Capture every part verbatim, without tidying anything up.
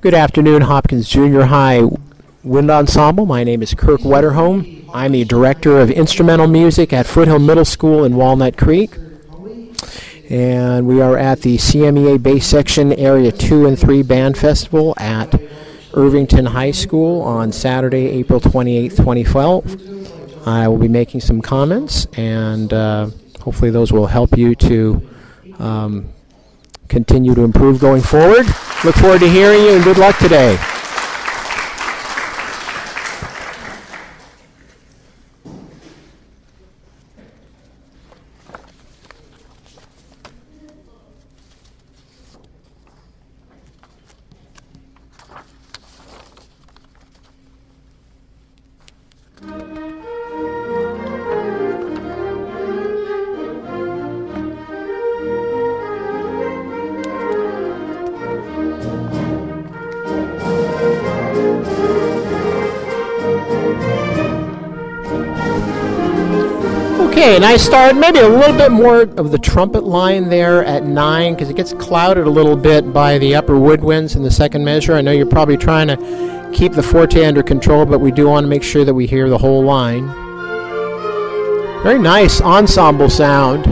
Good afternoon, Hopkins Junior High Wind Ensemble. My name is Kirk Wetterholm. I'm a director of instrumental music at Foothill Middle School in Walnut Creek. And we are at the C M E A Bass Section Area two and three Band Festival at Irvington High School on Saturday, April twenty-eighth, twenty twelve. I will be making some comments, and uh, hopefully those will help you to um, continue to improve going forward. Look forward to hearing you, and good luck today. Okay, nice start. Maybe a little bit more of the trumpet line there at nine, because it gets clouded a little bit by the upper woodwinds in the second measure. I know you're probably trying to keep the forte under control, but we do want to make sure that we hear the whole line. Very nice ensemble sound.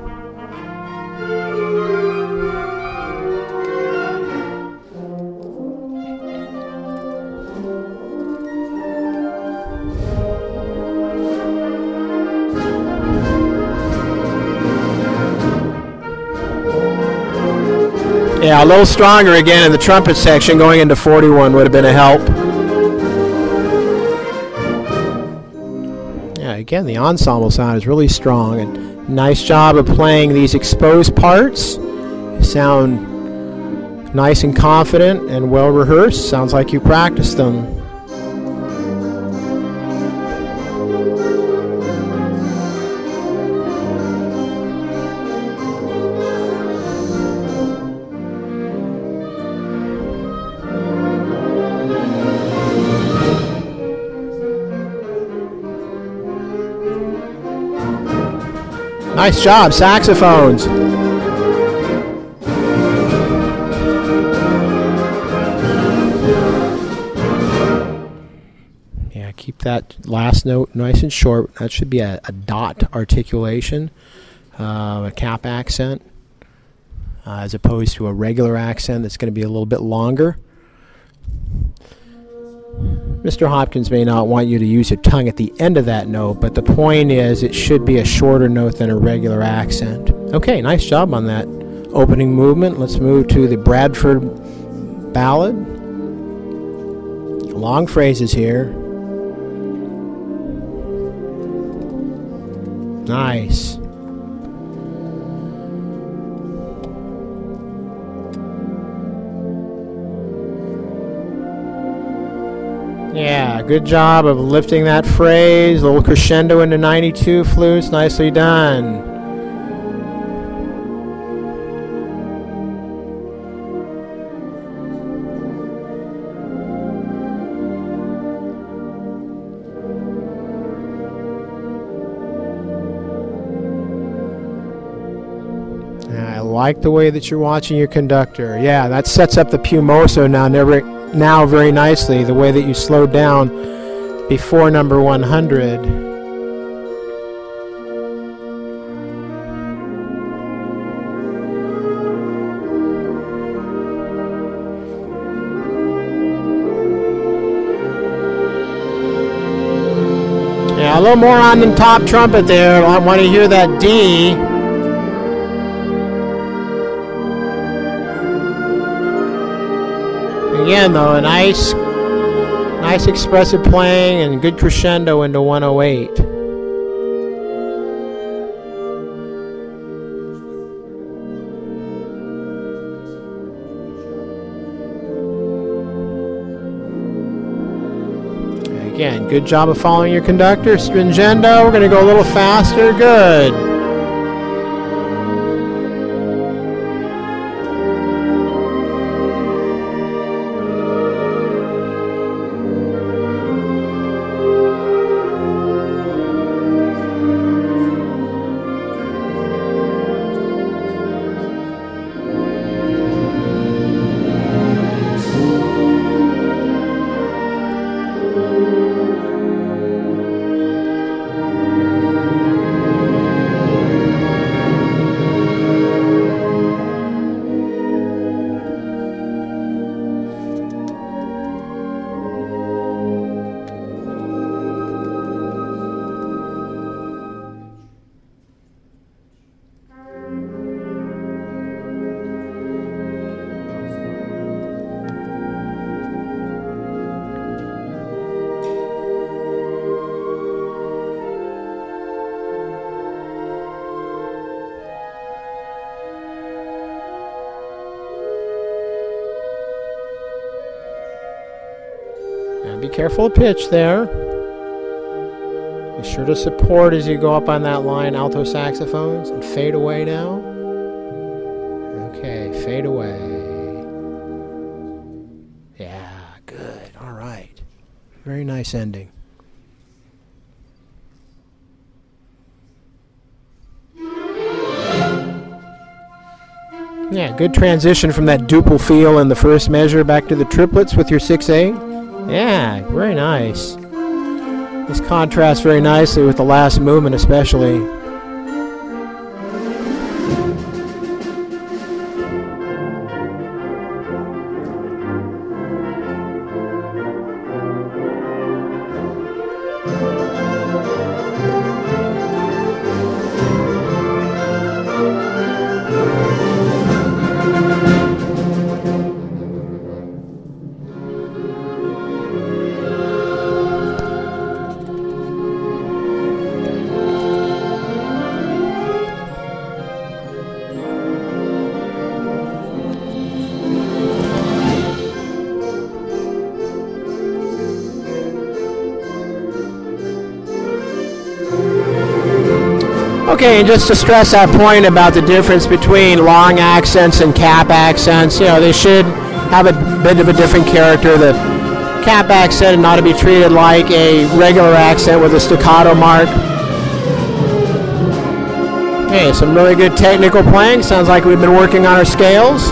Yeah, a little stronger again in the trumpet section. Going into forty-one would have been a help. Yeah, again, the ensemble sound is really strong. And nice job of playing these exposed parts. You sound nice and confident and well rehearsed. Sounds like you practiced them. Nice job, saxophones. Yeah, keep that last note nice and short. That should be a, a dot articulation, uh, a cap accent, uh, as opposed to a regular accent that's going to be a little bit longer. Mister Hopkins may not want you to use your tongue at the end of that note, but the point is it should be a shorter note than a regular accent. Okay, nice job on that opening movement. Let's move to the Bradford Ballad. Long phrases here. Nice. Yeah, good job of lifting that phrase. A little crescendo into ninety-two flutes. Nicely done. Yeah, I like the way that you're watching your conductor. Yeah, that sets up the Pumoso now. Never. Now very nicely, the way that you slowed down before number one hundred. Yeah, a little more on the top trumpet there. I want to hear that D. Again, though, a nice, nice expressive playing and good crescendo into one oh eight. Again, good job of following your conductor. Stringendo, we're going to go a little faster. Good. be careful of pitch there. Be sure to support as you go up on that line, alto saxophones, and fade away now. Okay, fade away. Yeah, good. All right. Very nice ending. Yeah, good transition from that duple feel in the first measure back to the triplets with your six eight. Yeah, very nice. This contrasts very nicely with the last movement especially. Okay, and just to stress that point about the difference between long accents and cap accents, you know, they should have a bit of a different character. The cap accent ought to be treated like a regular accent with a staccato mark. Okay, some really good technical playing. Sounds like we've been working on our scales.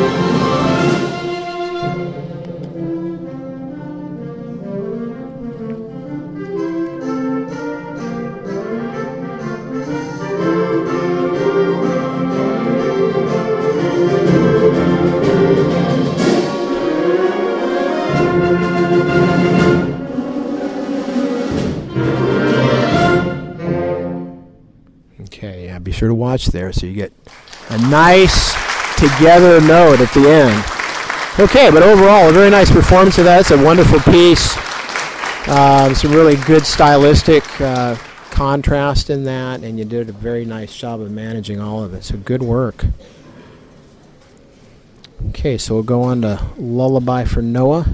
Okay, yeah, be sure to watch there so you get a nice together note at the end. Okay, but overall, a very nice performance of that. It's a wonderful piece. Uh, some really good stylistic uh, contrast in that, and you did a very nice job of managing all of it. So good work. Okay, so we'll go on to Lullaby for Noah.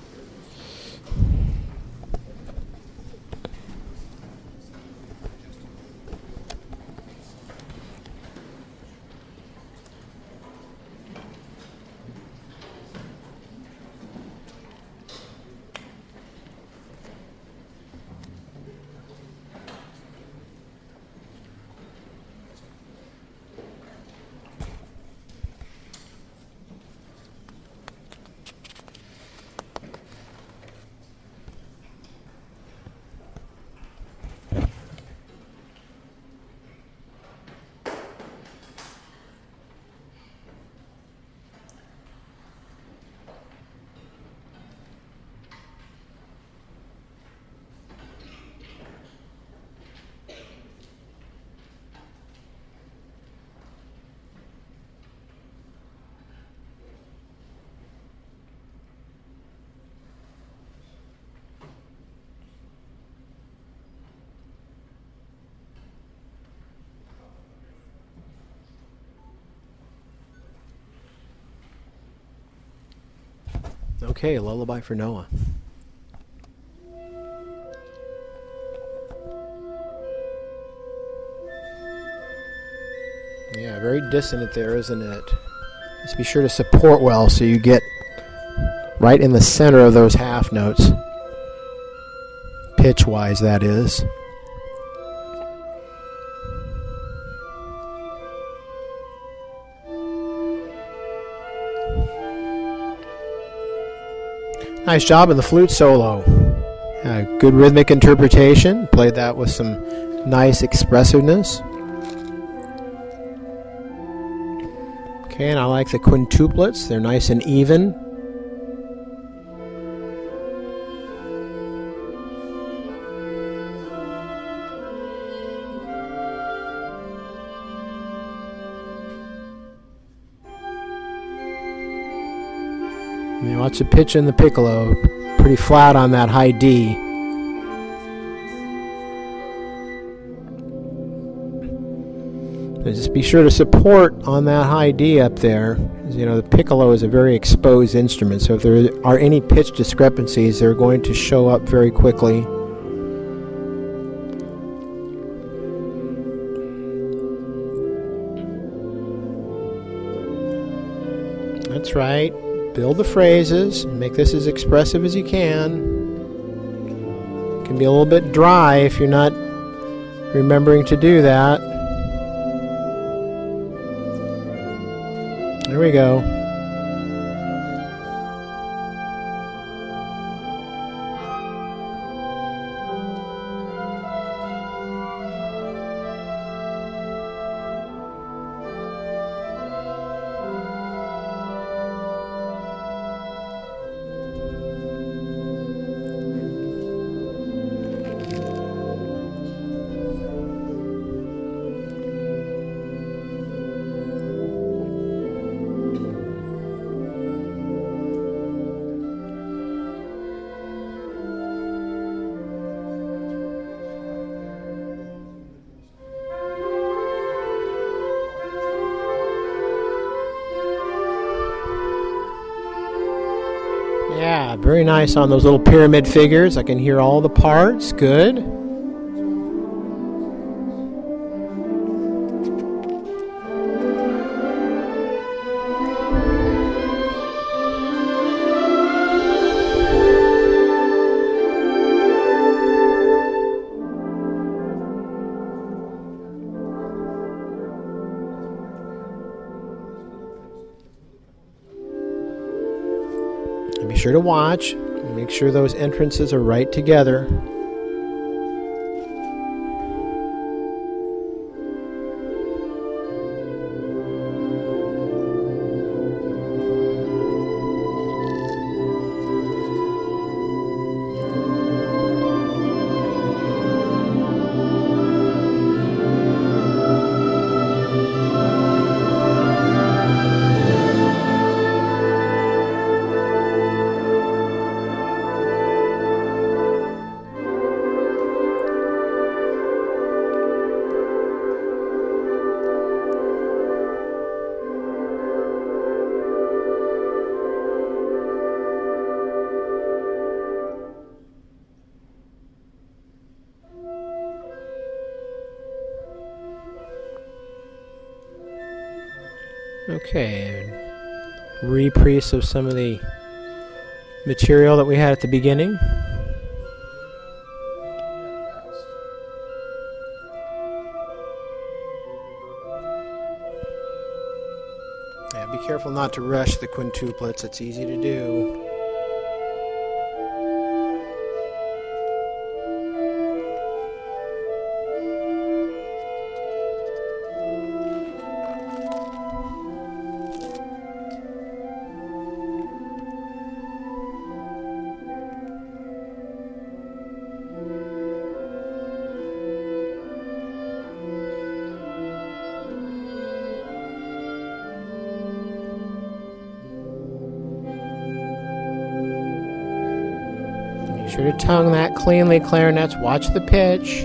Okay, Lullaby for Noah. Yeah, very dissonant there, isn't it? Just be sure to support well so you get right in the center of those half notes. Pitch-wise, that is. Nice job in the flute solo. Uh, good rhythmic interpretation. Played that with some nice expressiveness. Okay, and I like the quintuplets. They're nice and even. And lots of pitch in the piccolo. Pretty flat on that high D. So just be sure to support on that high D up there. You know, the piccolo is a very exposed instrument, so if there are any pitch discrepancies, they're going to show up very quickly. That's right. Build the phrases. Make this as expressive as you can. It can be a little bit dry if you're not remembering to do that. There we go. Yeah, very nice on those little pyramid figures. I can hear all the parts. Good. Be sure to watch. Make sure those entrances are right together. Okay, reprise of some of the material that we had at the beginning. Yeah, be careful not to rush the quintuplets. It's easy to do. Make sure to tongue that cleanly, clarinets. Watch the pitch.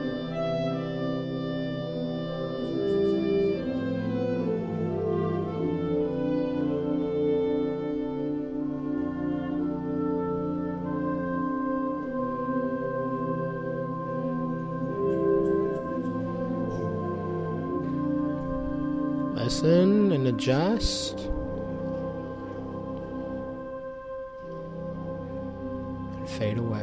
Listen and adjust. And fade away.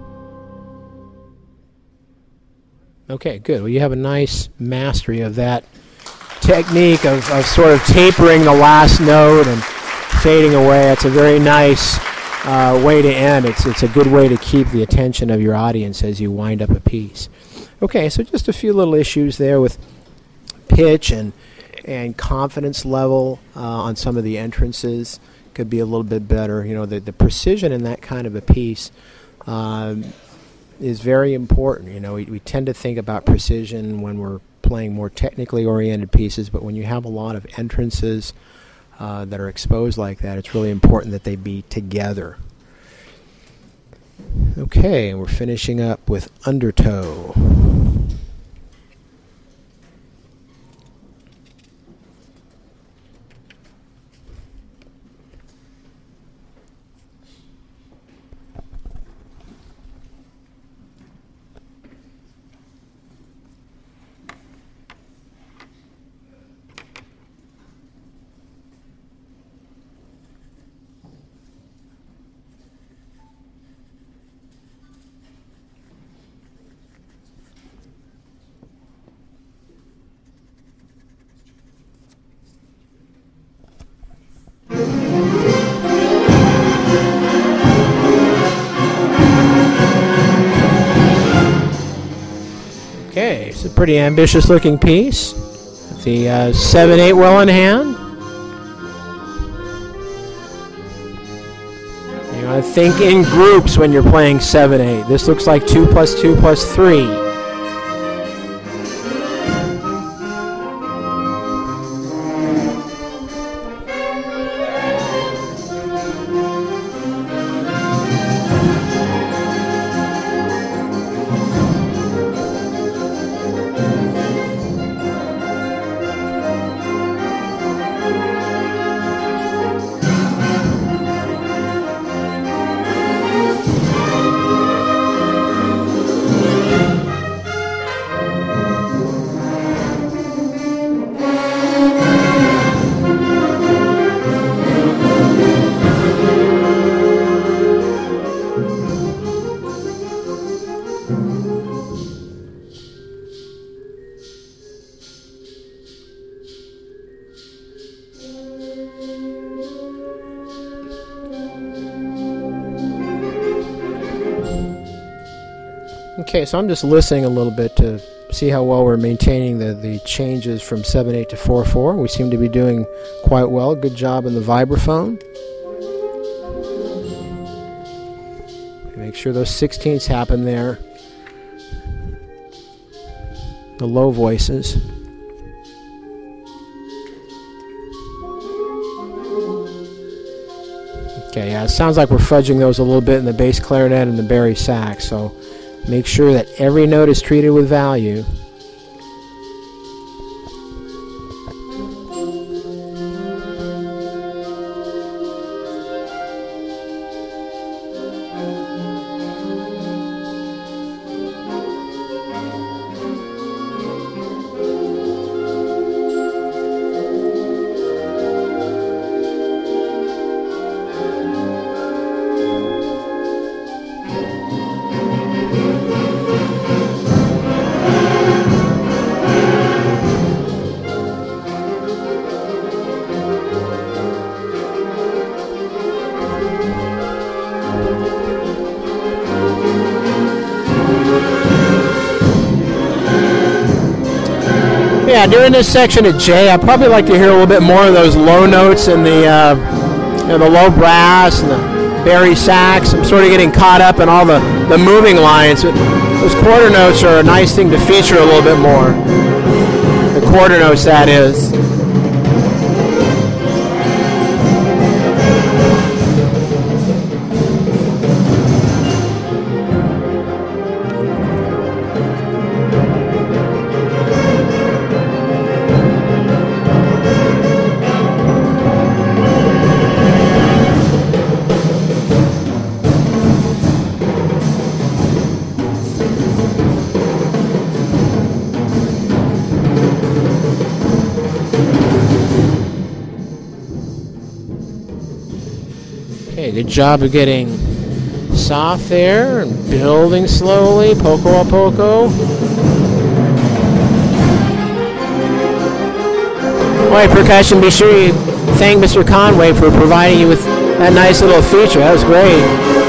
Okay, good. Well, you have a nice mastery of that technique of, of sort of tapering the last note and fading away. It's a very nice uh, way to end. It's, it's a good way to keep the attention of your audience as you wind up a piece. Okay, so just a few little issues there with pitch and and confidence level uh, on some of the entrances could be a little bit better. You know, the, the precision in that kind of a piece um, is very important. You know, we, we tend to think about precision when we're playing more technically oriented pieces, but when you have a lot of entrances uh, that are exposed like that, it's really important that they be together. Okay, and we're finishing up with undertow. It's a pretty ambitious looking piece. The uh, seven eight well in hand. You want to think in groups when you're playing seven eight. This looks like two plus two plus three. Okay, so I'm just listening a little bit to see how well we're maintaining the, the changes from seven eight to four four. We seem to be doing quite well. Good job in the vibraphone. Make sure those sixteenths happen there. The low voices. Okay, yeah, it sounds like we're fudging those a little bit in the bass clarinet and the bari sax, so make sure that every note is treated with value. Yeah, during this section at J, I'd probably like to hear a little bit more of those low notes and the, uh, you know, the low brass and the bari sax. I'm sort of getting caught up in all the, the moving lines. Those quarter notes are a nice thing to feature a little bit more. The quarter notes, that is. Okay, good job of getting soft there and building slowly, poco a poco. All right, percussion, be sure you thank Mister Conway for providing you with that nice little feature. That was great.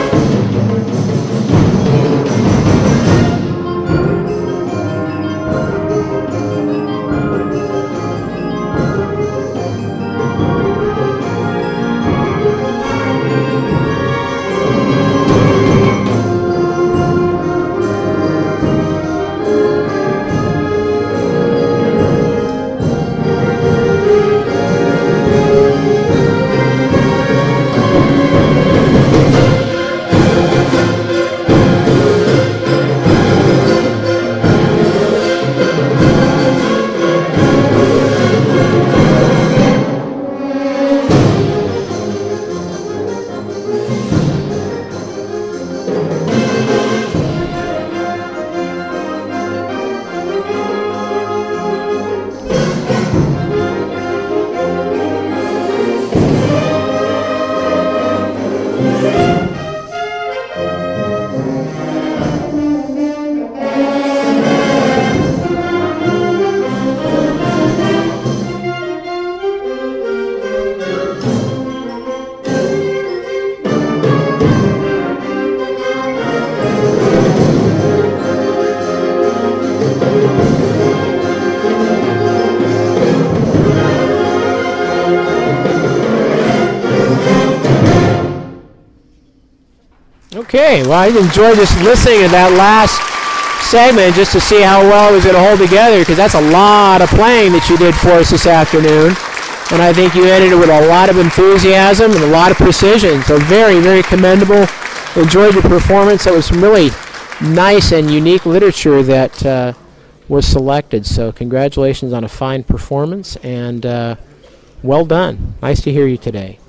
Okay, well, I enjoyed just listening to that last segment just to see how well it was going to hold together, because that's a lot of playing that you did for us this afternoon. And I think you ended it with a lot of enthusiasm and a lot of precision. So very, very commendable. Enjoyed your performance. That was some really nice and unique literature that uh, was selected. So congratulations on a fine performance, and uh, well done. Nice to hear you today.